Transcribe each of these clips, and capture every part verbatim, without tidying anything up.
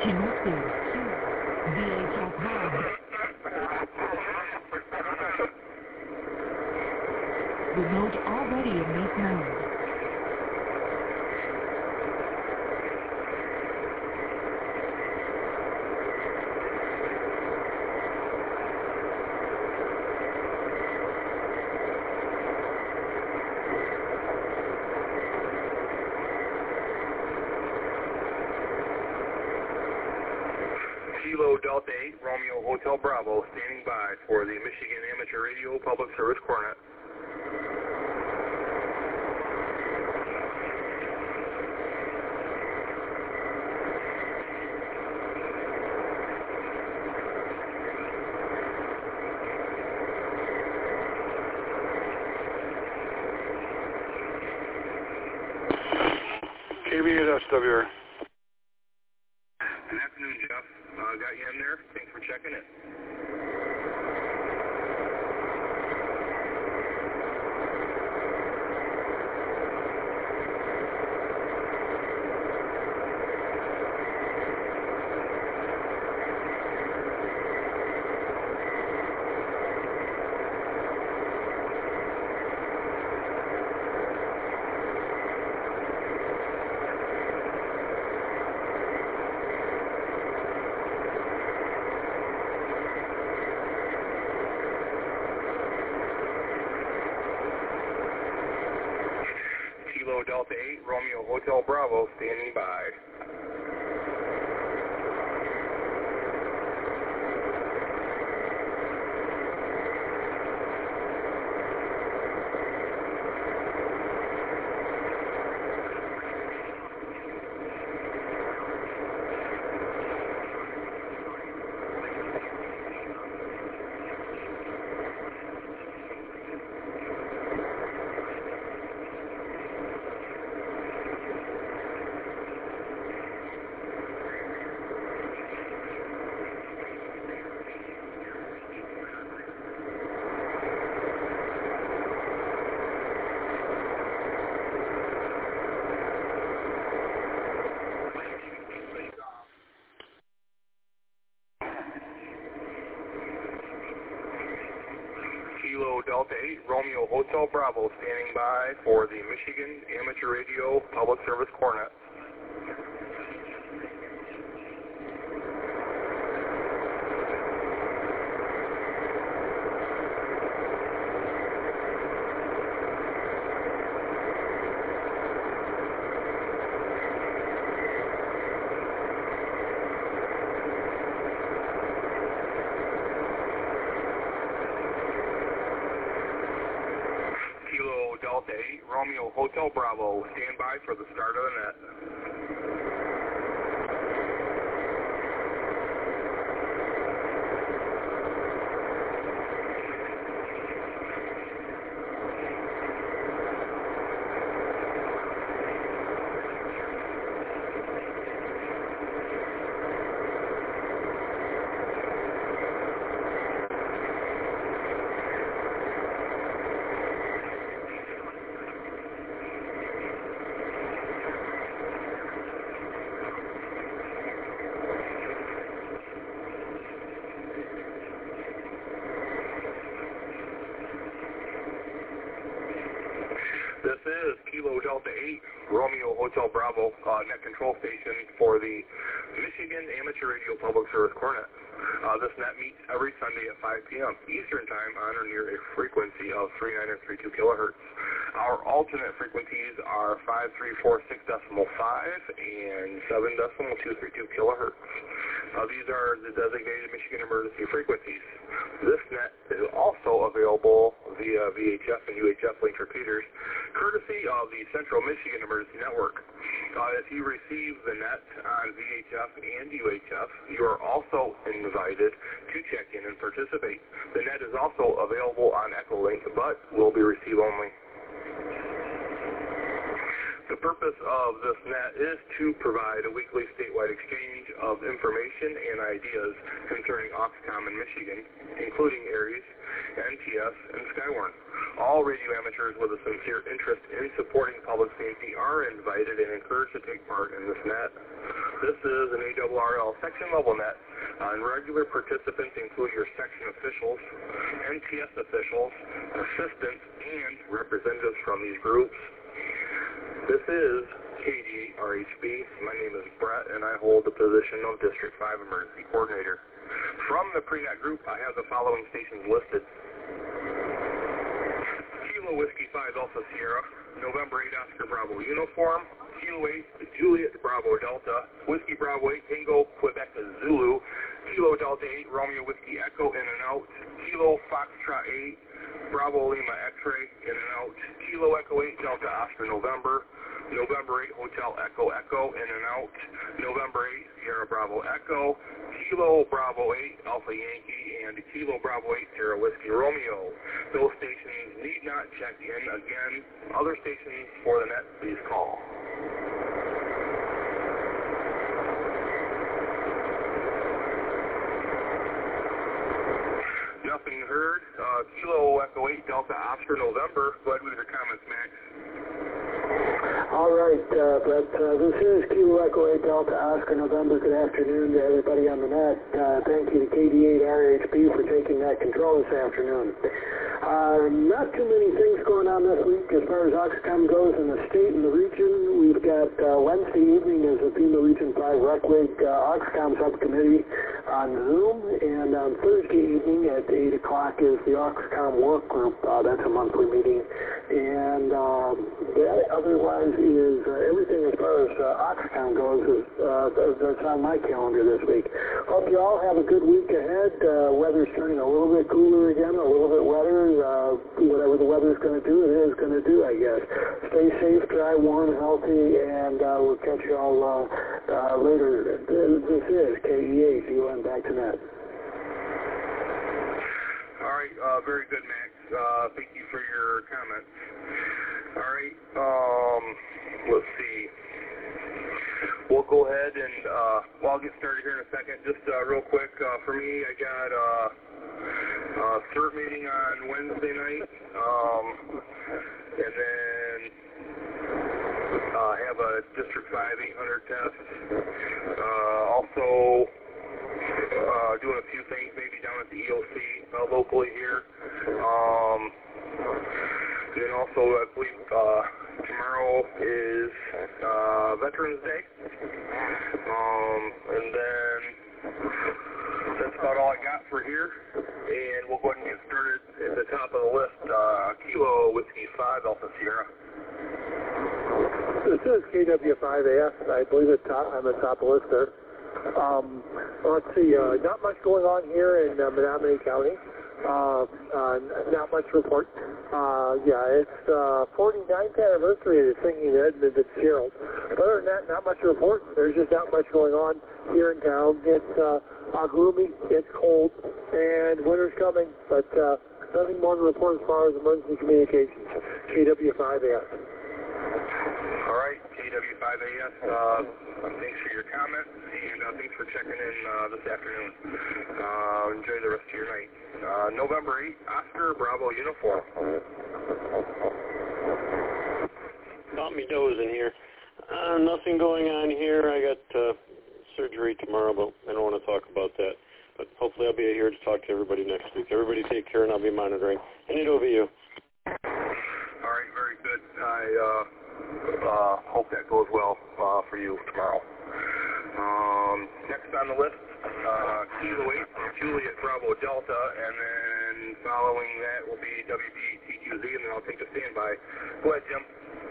Connected to V H F Hub. Remote already in mute mode. Kilo Delta eight, Romeo Hotel Bravo, standing by for the Michigan Amateur Radio Public Service Coronet. K B eight S W. Good afternoon, Jeff. Uh, got you in there. Thanks for checking it. Kilo Delta eight, Romeo Hotel Bravo, standing by. Kilo Delta eight, Romeo Hotel Bravo, standing by for the Michigan Amateur Radio Public Service Coronet. Kilo Delta eight, Romeo Hotel Bravo, stand by for the start of the net. This is Kilo Delta eight, Romeo Hotel Bravo, uh, net control station for the Michigan Amateur Radio Public Service Coronet. Uh, this net meets every Sunday at five p m Eastern Time on or near a frequency of three nine or three two kilohertz. Our alternate frequencies are five three four six point five and seven point two three two kilohertz. Uh, these are the designated Michigan emergency frequencies. This net is also available via V H F and U H F link repeaters, courtesy of the Central Michigan Emergency Network. Uh, if you receive the net on V H F and U H F, you are also invited to check in and participate. The net is also available on Echolink, but will be receive only. The purpose of this net is to provide a weekly statewide exchange of information and ideas concerning Oxcom in Michigan, including ARES, N T S, and Skywarn. All radio amateurs with a sincere interest in supporting public safety are invited and encouraged to take part in this net. This is an A R R L section level net, uh, and regular participants include your section officials, N T S officials, assistants, and representatives from these groups. This is K D eight R H B. My name is Brett, and I hold the position of District five Emergency Coordinator. From the pre-net group, I have the following stations listed. Kilo Whiskey five Alpha Sierra, November eight Oscar Bravo Uniform, Kilo eight Juliet Bravo Delta, Whiskey Bravo eight Tango Quebec Zulu, Kilo Delta eight Romeo Whiskey Echo in and out, Kilo Foxtrot eight Bravo Lima X-Ray in and out, Kilo Echo eight Delta Oscar November, November eight Hotel Echo Echo in and out, November eight Sierra Bravo Echo, Kilo Bravo eight Alpha Yankee, and Kilo Bravo eight Sierra Whiskey Romeo. Those stations need not check in. Again, other stations for the net, please call. Nothing heard. Uh, Kilo Echo eight Delta Oscar November. Go ahead with your comments, Max. All right, uh, Brett, uh, this is Kilo Echo eight Delta Oscar November. Good afternoon to everybody on the net. Uh, thank you to K D eight R H B for taking that control this afternoon. Uh, not too many things going on this week as far as Oxcom goes in the state and the region. We've got uh, Wednesday evening is the FEMA Region five Rec League uh, Oxcom Subcommittee on Zoom, and on Thursday evening at eight o'clock is the Oxcom Work Group. Uh, that's a monthly meeting. And um, that otherwise is uh, everything as far as uh, Oxcom goes is, uh, that's on my calendar this week. Hope you all have a good week ahead. Uh, weather's turning a little bit cooler again, a little bit wetter. Uh, whatever the weather's going to do, it is going to do, I guess. Stay safe, dry, warm, healthy, and uh, we'll catch you all uh, uh, later. This is K E eight, U N Back to Net. All right, uh, very good, Max. Uh, thank you for your comments. All right, um, let's see. We'll go ahead and, uh, well, I'll get started here in a second. Just uh, real quick, uh, for me, I got uh, uh, CERT meeting on Wednesday night, um, and then uh, have a District five eight hundred test. Uh, also, uh, doing a few things maybe down at the E O C uh, locally here. Um, and then also, I believe uh, tomorrow is uh, Veterans Day. Um, and then that's about all I got for here. And we'll go ahead and get started at the top of the list. Uh, Kilo Whiskey five Alpha Sierra. This is K W five A S. I believe it's top, I'm at the top of the list there. Um, let's see, uh, not much going on here in uh, Menominee County. Uh, uh, not much report. Uh, yeah, it's uh, forty-ninth anniversary of the Singing Edmund Fitzgerald. But other than that, not much report. There's just not much going on here in town. It's uh, uh, gloomy, it's cold, and winter's coming, but uh, nothing more to report as far as emergency communications. K W five A S. All right, K W five A S, uh, thanks for your comments, and uh, thanks for checking in uh, this afternoon. Uh, enjoy the rest of your night. Uh, November eighth, Oscar Bravo Uniform. Got me dozing here. Uh, nothing going on here. I got uh, surgery tomorrow, but I don't want to talk about that. But hopefully I'll be here to talk to everybody next week. Everybody take care, and I'll be monitoring. Hand it over to you. All right, very good. I uh, uh, hope that goes well uh, for you tomorrow. Um, next on the list, uh, Kilo eight Juliet Bravo Delta, and then following that will be W D T Q Z, and then I'll take the standby. Go ahead, Jim.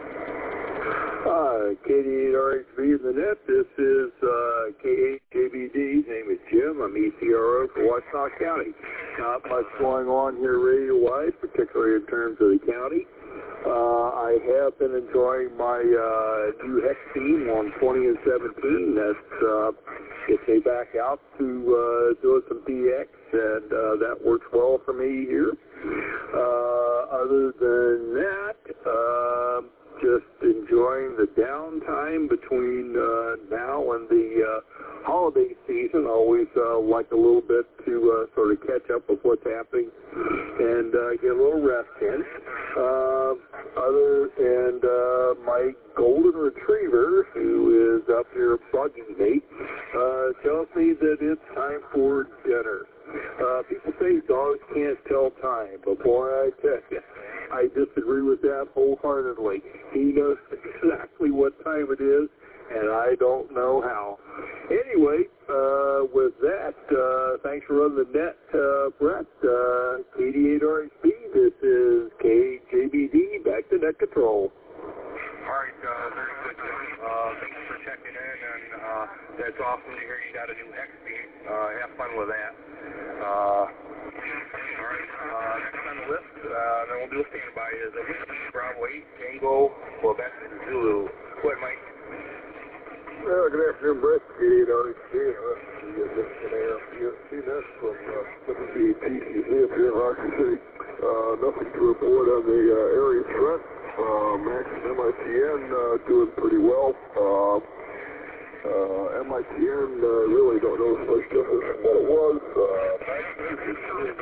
Uh, K D eight R H B in the net. This is uh, K eight J B D. His name is Jim. I'm E C R O for Washtenaw County. Not much going on here radio-wise, particularly in terms of the county. Uh, I have been enjoying my uh, new hex team on twenty and seventeen. That's uh, gets me back out to uh, doing some D X, and uh, that works well for me here. Uh, other than that, uh, just enjoying the downtime between uh, now and the uh, holiday season. Always uh, like a little bit to uh, sort of catch up with what's happening and uh, get a little rest in. Uh, other and uh, my golden retriever, who is up here bugging me, uh, tells me that it's time for dinner. Uh, people say dogs can't tell time, but boy, I tell you, I disagree with that wholeheartedly. He knows exactly what time it is, and I don't know how. Anyway, uh, with that, uh, thanks for running the net, uh, Brett. Uh, K D eight R H B, this is K J B D, back to net control. All right, uh, very good, Jim. Uh, thanks for checking in, and uh, that's awesome to hear you got a new X-Beam. Uh, have fun with that. Uh, all right, uh, next on the list, uh, then we'll do a standby, is a Whiskey Bravo eight Tango Quebec Zulu. Go ahead, Mike. Well, good afternoon, Brett. K D eight R H B. You've seen this from uh, W B T C Z up here in Rocky City. Uh, nothing to report on the uh, area front. Uh, Max and M I T N uh, doing pretty well. Uh, uh, M I T N uh, really don't know as much difference from what it was. Uh, Max is doing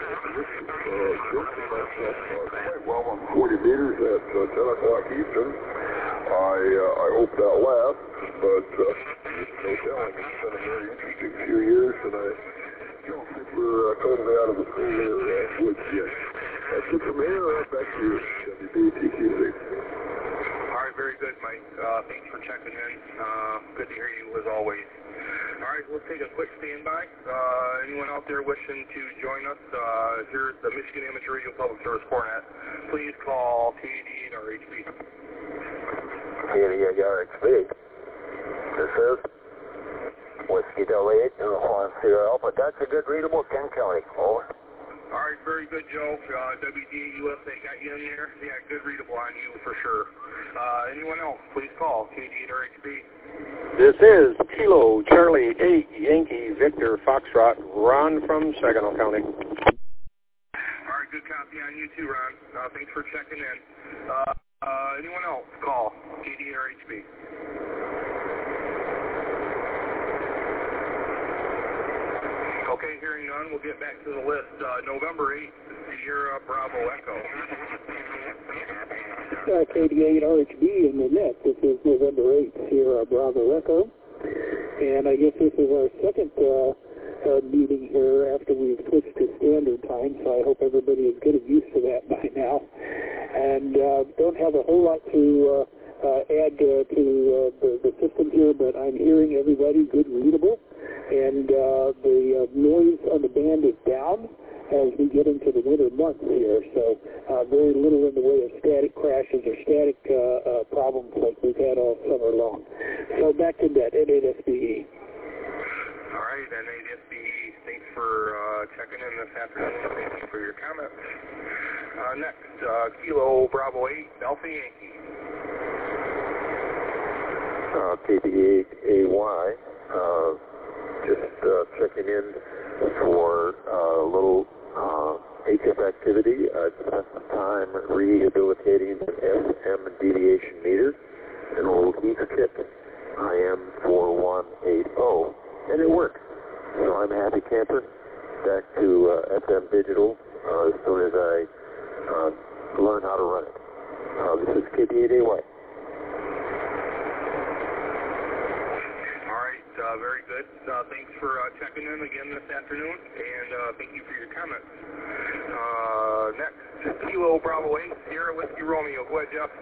quite well on forty meters at uh, ten o'clock Eastern. I uh, I hope that lasts, but uh, no telling. It's been a very interesting few years, and I don't think we're uh, totally out of the cooler uh, woods yet. That's it from here. Uh, back to you, W B T Q C. All right, very good, Mike. Uh, thanks for checking in. Uh, good to hear you as always. All right, let's take a quick standby. Uh, anyone out there wishing to join us, uh, here's the Michigan Amateur Radio Public Service Cornet. Please call K D eight R H B. K D eight R H B. This is Whiskey Delta eight, Uniform Sierra Alpha. That's a good readable, Kent County. Over. All right, very good, Joe. Uh, W D A U S A got you in there. Yeah, good readable on you for sure. Uh, anyone else, please call K D eight R H B. This is Kilo Charlie eight Yankee Victor Foxtrot, Ron from Saginaw County. All right, good copy on you too, Ron. Uh, thanks for checking in. Uh, uh, anyone else, call K D eight R H B. Okay, hearing none, we'll get back to the list. Uh, November eighth, Sierra Bravo Echo. Uh, K D eight R H B in the net. This is November eighth, Sierra Bravo Echo. And I guess this is our second uh, uh, meeting here after we've switched to standard time, so I hope everybody is getting used to that by now. And uh, don't have a whole lot to uh, uh, add uh, to uh, the, the system here, but I'm hearing everybody good readable. And uh, the uh, noise on the band is down as we get into the winter months here, so uh, very little in the way of static crashes or static uh, uh, problems like we've had all summer long. So back to that, N eight S B E. All right, N eight S B E, thanks for uh, checking in this afternoon. Thank you for your comments. Uh, next, uh, Kilo Bravo eight, Alpha Yankee. Uh, K D eight A Y. Uh, just uh, checking in for uh, a little uh, H F activity. I spent some time rehabilitating the S M deviation meter, an old Heath kit, I M four one eight zero, and it works. So I'm a happy camper. Back to uh, F M digital uh, as soon as I uh, learn how to run it. Uh, this is K D eight A Y. Uh, very good. Uh, thanks for uh, checking in again this afternoon, and uh, thank you for your comments. Uh, next, Kilo Bravo eight, Sierra Whiskey Romeo. Go ahead, Jeff.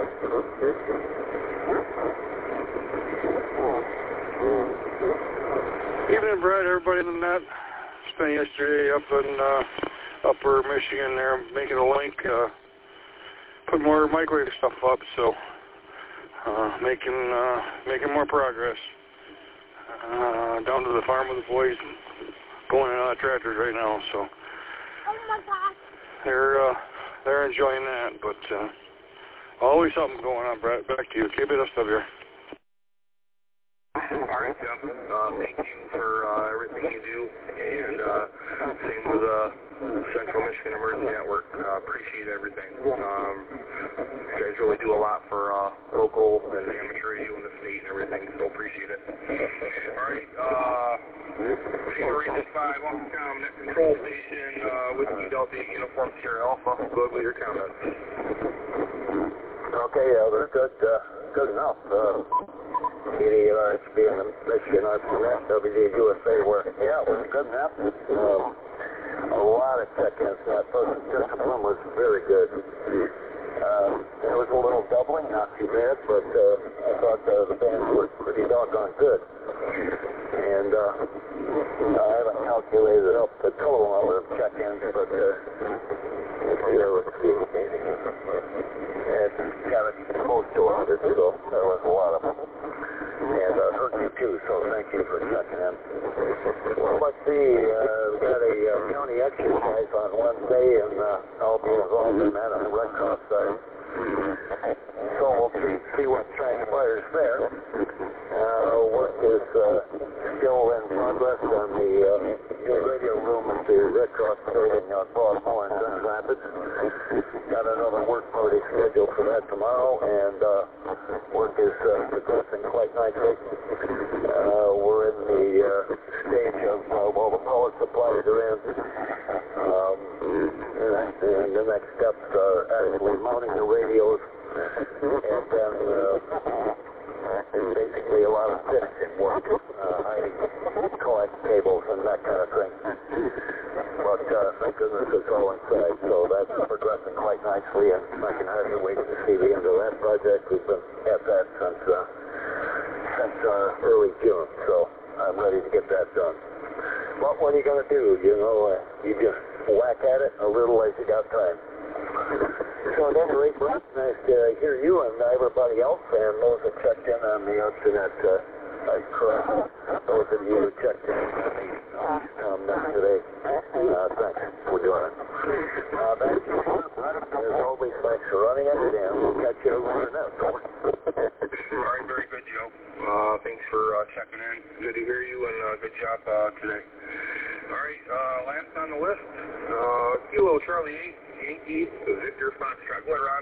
Evening, Brett. Everybody in the net. Spent yesterday up in uh, Upper Michigan there, making a link, uh, put more microwave stuff up, so uh, making uh, making more progress. Uh, down to the farm with the boys, going in on tractors right now, so oh my gosh. they're uh, they're enjoying that. But uh, always something going on, Brett. Back to you. Keep it up here. All All right, Jeff. Uh, thank you for uh, everything you do, and uh, same with the uh, Central Michigan Emergency Network. Uh, appreciate everything. Um, you guys really do a lot for uh, local and amateur radio in the state and everything, so appreciate it. All right, uh, Video Ranger five, welcome to Net Control Station, uh, with you, Delta eight Uniform Sierra Alpha. Good with your comments. Okay, Elder, good, uh, good enough. Uh, K D A R H B and the Michigan Arpanet, W D U S A were, yeah, it was good enough. Um, a lot of check-ins. That first discipline was very good. Um, there was a little doubling, not too bad, but uh, I thought uh, the bands were pretty doggone good. And uh, I haven't calculated up the total number of check-ins, but uh, there was it's got it close to one hundred, so there was a lot of them. And uh, heard you too, so thank you for checking in. Well, let's see, uh, we got a uh, county exercise on Wednesday, and uh, I'll be involved in that on the Red Cross side. So we'll see, see what transpires there. Uh, work is uh, still in progress on the uh, radio room at the Red Cross building on Broadmoor in Grand Rapids. Got another work party scheduled for that tomorrow, and uh, work is uh, progressing quite nicely. Uh, we're in the uh, stage of uh, all the power supplies are in. Um, and the next steps are actually mounting the radios, and then uh, basically a lot of finishing work. Uh, I collect cables and that kind of thing. But uh, thank goodness it's all inside, so that's progressing quite nicely, and I can hardly wait to see the end of that project. We've been at that since uh, since uh, early June, so I'm ready to get that done. But what are you going to do? You know, uh, you just whack at it a little as you got time. So at any rate, Brett, nice to hear you and everybody else, and those that checked in on the internet. Uh, I correct those of you who checked in on the um, today. Uh, thanks for doing it. Uh, thank you. As always, thanks for running it, and we'll catch you over the net. All right, very good, Joe. Uh, thanks for uh, checking in. Good to hear you, and uh, good job uh, today. All right, uh, last on the list, uh, Kilo Charlie eight, Yankee, Victor Foxtrot. Go ahead, Ron.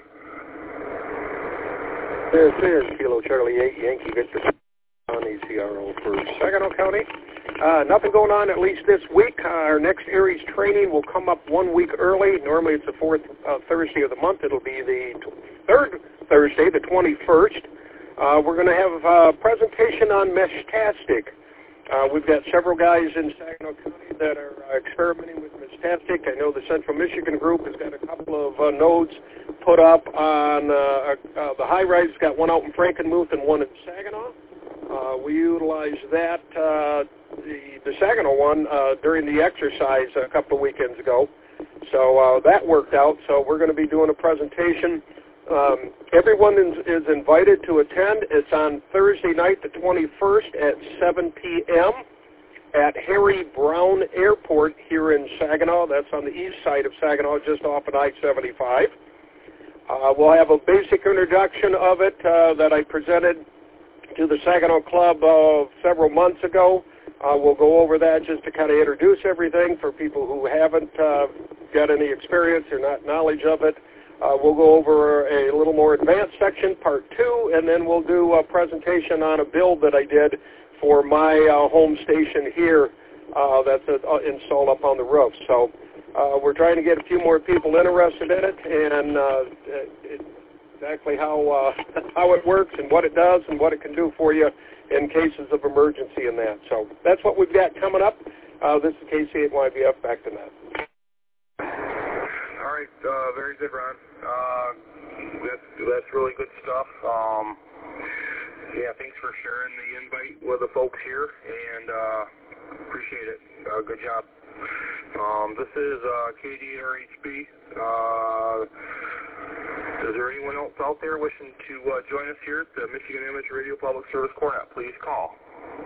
This is Kilo Charlie eight, Yankee Victor on A C R O for Saginaw County. Uh, nothing going on at least this week. Uh, our next Aries training will come up one week early. Normally it's the fourth uh, Thursday of the month. It'll be the third Thursday, the twenty-first. Uh, we're going to have a presentation on Meshtastic. Uh, we've got several guys in Saginaw County that are uh, experimenting with Meshtastic. I know the Central Michigan group has got a couple of uh, nodes put up on uh, uh, the high-rise. Got one out in Frankenmuth and one in Saginaw. Uh, we utilized that, uh, the, the Saginaw one, uh, during the exercise a couple of weekends ago. So uh, that worked out. So we're going to be doing a presentation. Um, everyone is, is invited to attend. It's on Thursday night, the twenty-first at seven p.m. at Harry Brown Airport here in Saginaw. That's on the east side of Saginaw, just off of I seventy-five. Uh, we'll have a basic introduction of it uh, that I presented to the Saginaw Club uh, several months ago. Uh, we'll go over that just to kind of introduce everything for people who haven't uh, got any experience or not knowledge of it. Uh, we'll go over a little more advanced section, part two, and then we'll do a presentation on a build that I did for my uh, home station here uh, that's uh, installed up on the roof. So uh, we're trying to get a few more people interested in it, and uh, it, exactly how uh, how it works and what it does and what it can do for you in cases of emergency and that. So that's what we've got coming up. Uh, this is K C eight Y B F. Back to that. All right, uh, very good, Ron. Uh, that's, that's really good stuff. Um, yeah, thanks for sharing the invite with the folks here, and uh, appreciate it. Uh, good job. Um, this is uh, K D A R H B. Uh, is there anyone else out there wishing to uh, join us here at the Michigan Amateur Radio Public Service Cornet? Please call.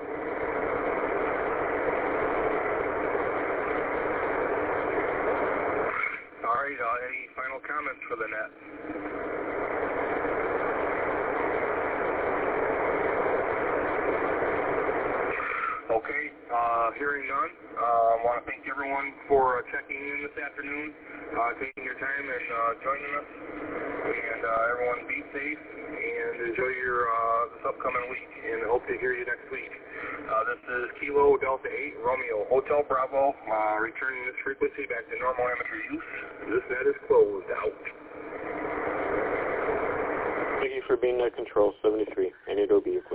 All right, uh, any final comments for the net? Okay, uh, hearing none, I uh, want to thank everyone for uh, checking in this afternoon, uh, taking your time and uh, joining us, and uh, everyone be safe and enjoy your uh, this upcoming week, and hope to hear you next week. Uh, this is Kilo Delta eight Romeo Hotel Bravo, uh, returning this frequency back to normal amateur use. This net is closed. Out. Thank you for being at Control seventy-three. I need O B.